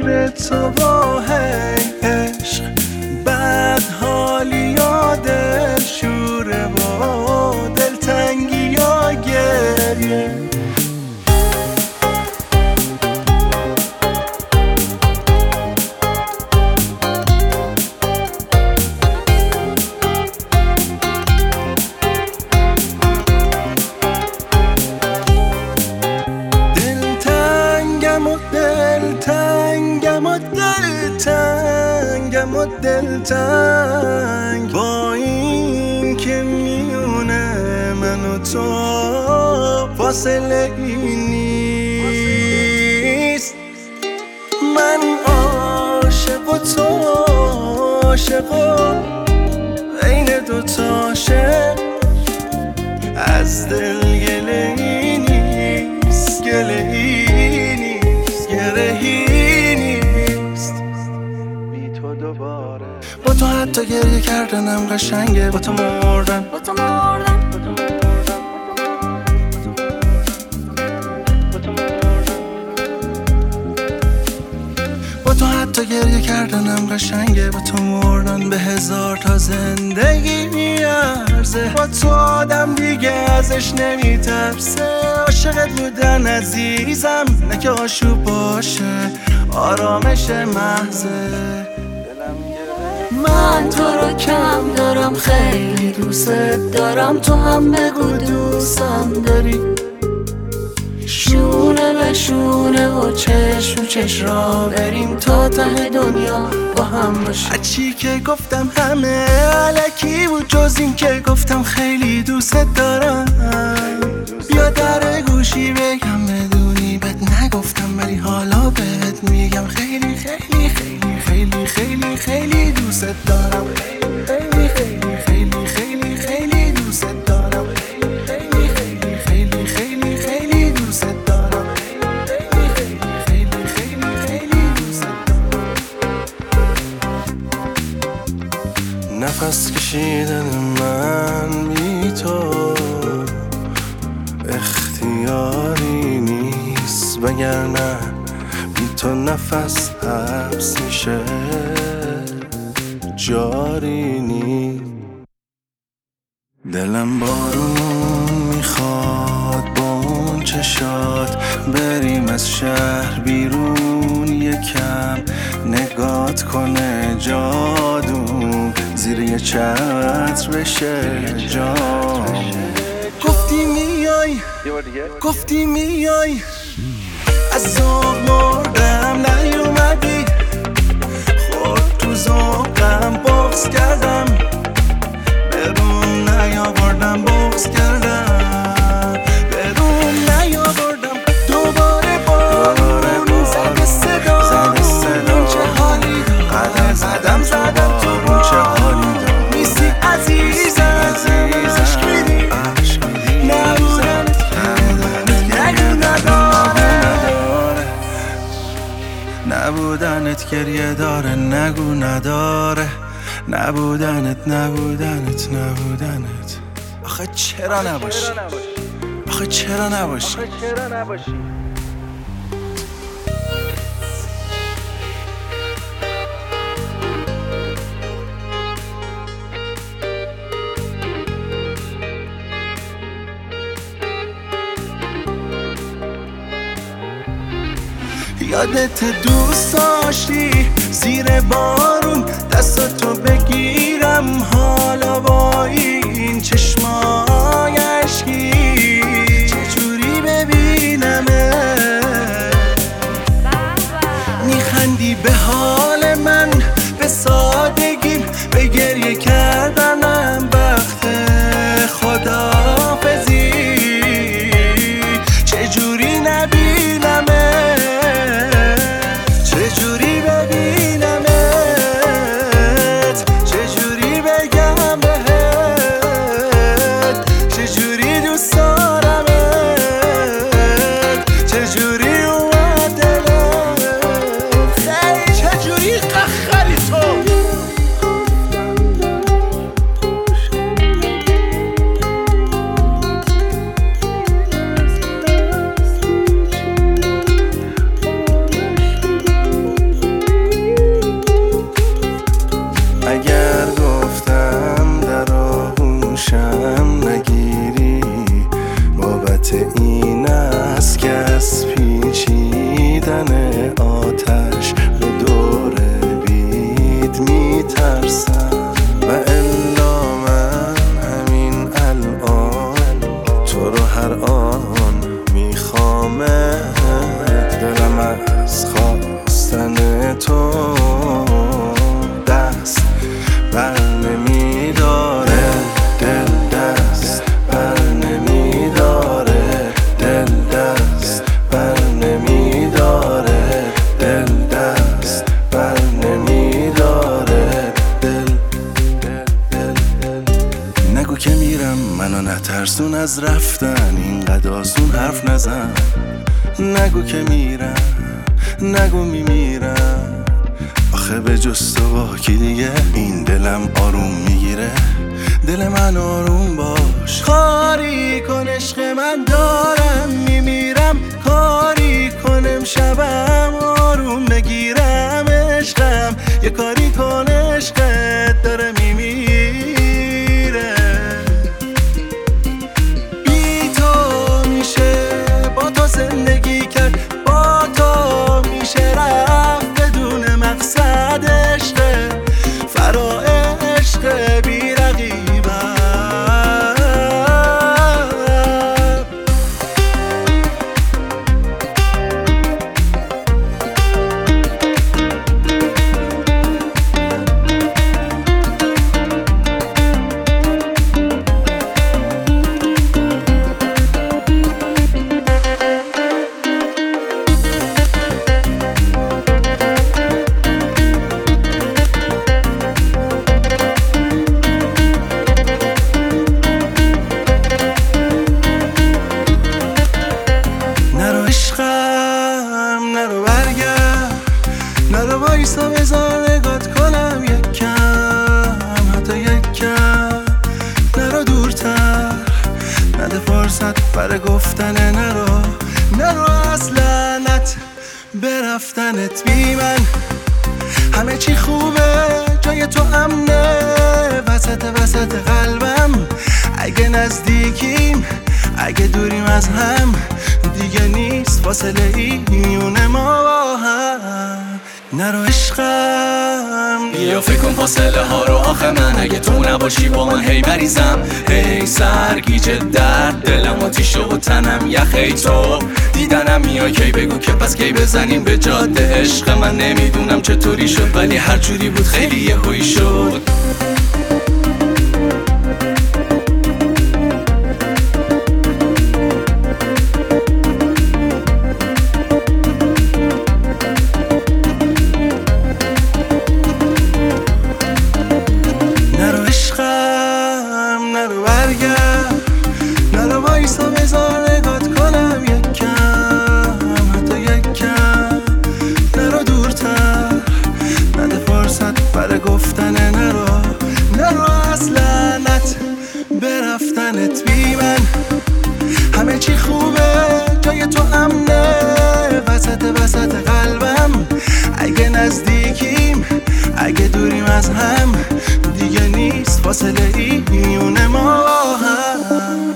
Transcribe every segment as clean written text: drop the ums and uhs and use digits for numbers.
غیر تو با عشق بد حالی یا دل شوره با دلتنگی یا گریه دلتنگ با این که میونه من و تو فاصله ای نیست من عاشق و تو عاشق و بین دوتا عاشق از دل گله ای نیست گله ای نیست گرهی نیست بی تو دوباره با تو حتی گریه کردنم قشنگه با تو مردن با تو حتی گریه کردنم قشنگه با تو مردن به هزار تا زندگی میارزه با تو آدم دیگه ازش نمیترسه عاشقت بودن عزیزم نه که آشوب باشه آرامش محضه من تو رو کم دارم خیلی دوست دارم تو هم بگو دوستم داری شونه به شونه و چشم چشم را بریم تا ته دنیا با هم باشیم هرچی که گفتم همه علکی بود جز این که گفتم خیلی دوست دارم بیا در گوشی بگم بدونی بهت نگفتم ولی حالا بهت میگم خیلی خیلی خیلی خیلی خیلی خیلی دوست دارم خیلی خیلی خیلی خیلی خیلی دوست دارم خیلی خیلی خیلی خیلی خیلی دوست دارم خیلی خیلی خیلی خیلی دوست دارم نفس کشیدن من بی تو اختیاری نیست وگرنه بی تو نفس حبس میشه جاری نیست دلم بارون میخواد با اون چشات بریم از شهر بیرون یکم نگات کنه جادو زیر یه چتر بشه جام گفتی میای گفتی میای از ذوق مردم نیومدی خورد تو ذوقم بغض کردم بدون نیاوردم بغض کردم بدون نیاوردم دوباره بارون زد صدا اون چه حالی داره زدم تو اون چه حالی داره نیستی عزیزم عشق میدی نبودنت گریه داره نگو نداره نبودنت نبودنت نبودنت آخه چرا نباشی آخه چرا نباشی یادت دوست داشتی زیر بارون دستاتو بگیرم حالا با این چشمای اشکی چجوری ببینمه میخندی به حال من به سادگیم به گریه کردنم وقت خداحافظی چجوری نبینمه چجوری ببینمت چجوری بگم بهت علت این است که از پیچیدن آتش به دور بید میترسم و الا من همین الان تو رو هر آن میخوامت. دلم از خواستن تو دست بر نمیداره، دل دست بر نمیداره، دل دست بر نمیداره، دل دست بر نمیداره، دل نگو که میرم منو نترسون از رفتن، اینقدر آسون حرف نزن. نگو که میرم، نگو میمیرم، آخه به جز تو با کی دیگه این دلم آروم میگیره. دل من آروم باش، کاری کن عشق من دارم میمیرم، کاری کنم شبم آروم بگیرم. عشقم یه کاری کن عشقت داره میمیره. بی تو میشه با تو زندگی کرد، با تو میشه رفت بدون مقصد. عشق فرا عشق بی رقیبم. نرو برگرد، نرو وایسا بذار نگات کنم یک کم، حتی یک کم. نرو دورتر، نده فرصت برای گفتن. نرو اصلا نت برفتنت بی من. همه چی خوبه جای تو امنه، وسط قلبم. اگه نزدیکیم اگه دوریم از هم، دیگه نیست فاصله ای میونه ما با هم. نرو عشقم، بیا فکر کن فاصله ها رو. آخه من اگه تو نباشی با من هی مریضم، هی سرگیج درد، دلم آتیشه و تنم یخی. تو دیدنم میای کی بگو که پس کی بزنیم به جاده. عشق من نمیدونم چطوری شد ولی هر جوری بود خیلی یهویی شد. نرو برگرد، نرو وایسا بذار نگات کنم یک کم، حتی یک کم. نرو دورتر، نده فرصت برای گفتن. نرو اصلا نت برفتنت بی من. همه چی خوبه جای تو امنه، وسط قلبم. اگه نزدیکیم اگه دوریم از هم، دیگه نیست فاصله ای میونه ما با هم.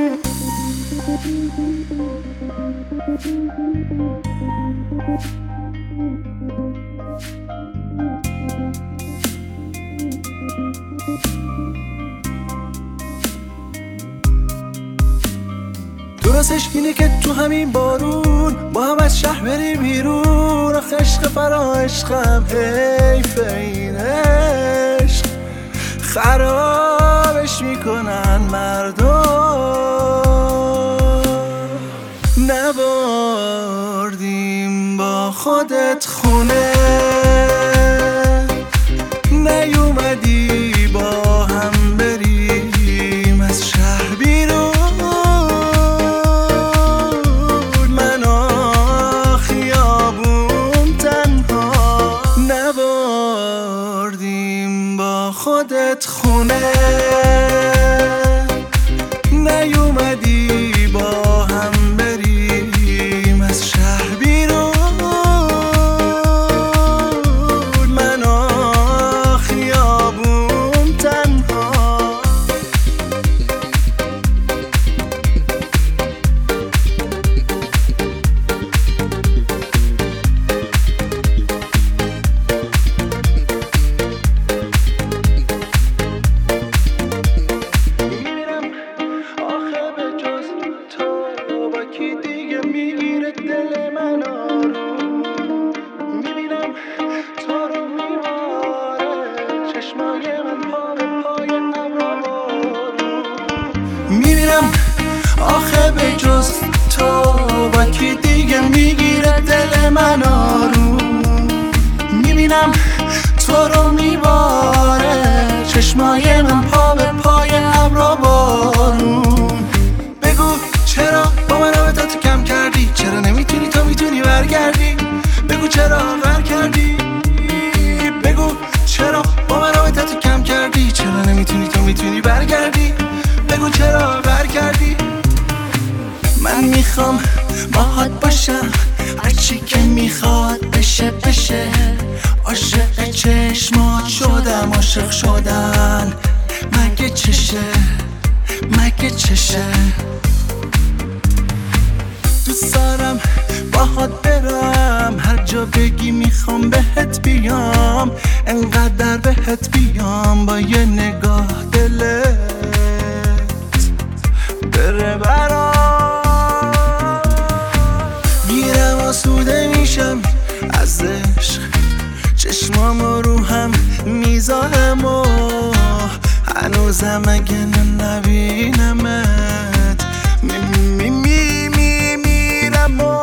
درستش اینه که تو همین بارون با هم از شهر بریم بیرون. آخه عشق فرا عشقم، حیف این عشق خرابش میکنن مردم. نبردیم با خودت خونه، نیومدی با هم بریم از شهر بیرون. من خیابون تنها، نبردیم با خودت خونه، نیومدی با هم بریم از شهر بیرون. من خیابون یکی دیگه میگیره دل من آروم. میبینم تو رو میباره چشمای من پا به پای ابرا بارون. میبینم آخه به جز تو با کی دیگه میگیره دل من آروم. میبینم تو رو میباره چشمای من پا به پای ابرا بارون. بگو چرا با من رابطتو کم کردی؟ چرا نمیتونی تو میتونی برگردی؟ بگو چرا غر کردی؟ بگو چرا با من رابطتو کم کردی؟ چرا نمیتونی تو میتونی برگردی؟ بگو چرا غر کردی؟ من میخوام باهات باشم هرچی که میخواد بشه بشه. عاشق چشمات شدم عاشق شدن مگه چشه مگه چشه. دوست دارم باهات برم هر جا بگی میخوام بهت بیام. انقدر بهت بیام با یه نگاه دلت بره برام. میرم آسوده میشم از عشق چشمامو رو هم میذارم و هنوزم اگه نبینمت میرم و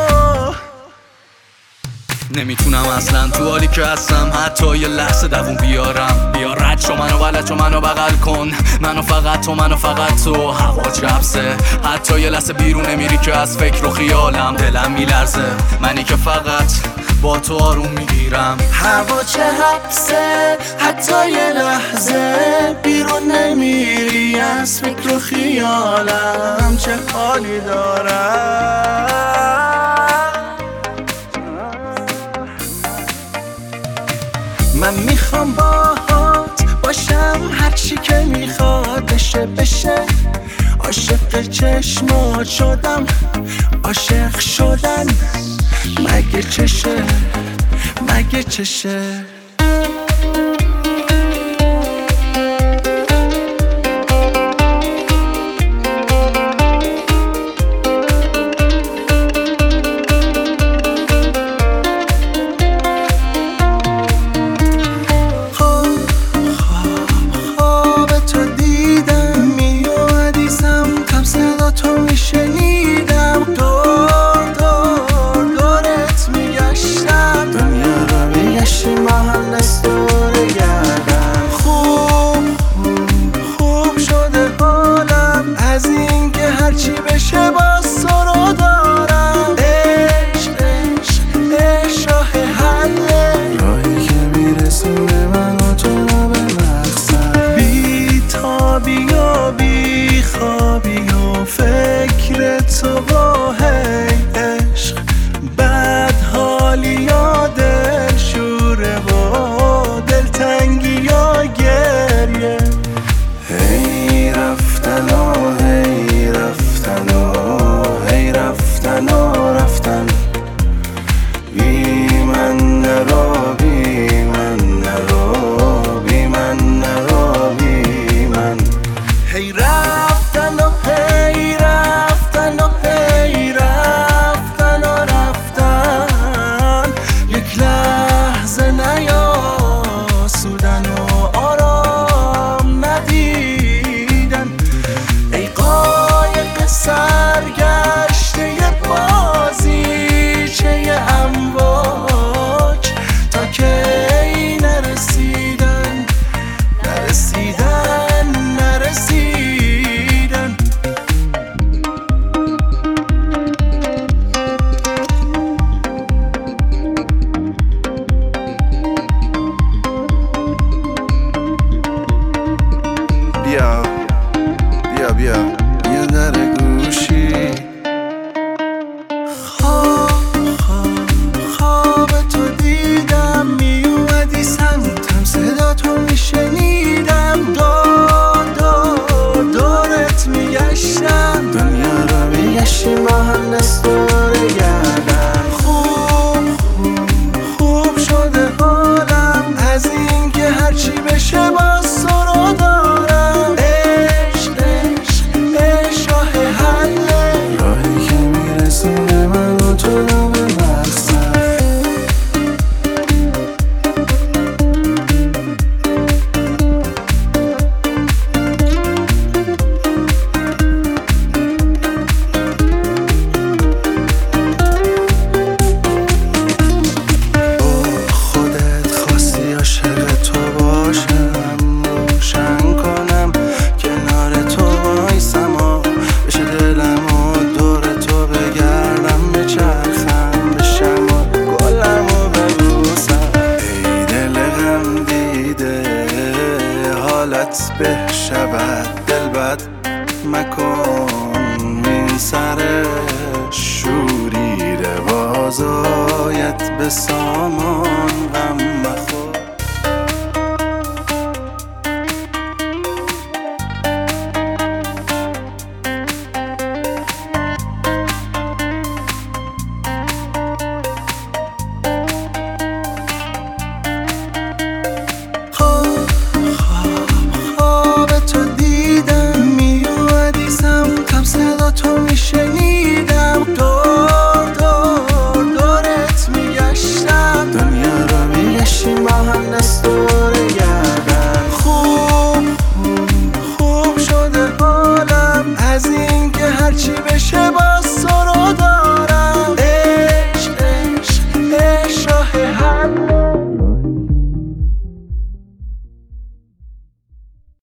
نمیتونم اصلا تو حالی که هستم حتی یه لحظه دووم بیارم. بیا رد شو منو ولد شو منو بغل کن منو فقط تو هوا چپسه. حتی یه لحظه بیرون نمیری که از فکر و خیالم دلم میلرزه. منی که فقط با تو آروم میگیرم. هوا چه حبسه حتی یه لحظه بیرون نمیری از فکر و خیالم چه حالی دارم. من میخوام باهات باشم هرچی که میخواد بشه بشه. عاشق چشمات شدم عاشق شدن مگه چشه مگه چشه. شنیدم دور دورت میگشتم دنیا رو میگشتیم فضایت به سامان غم مخور.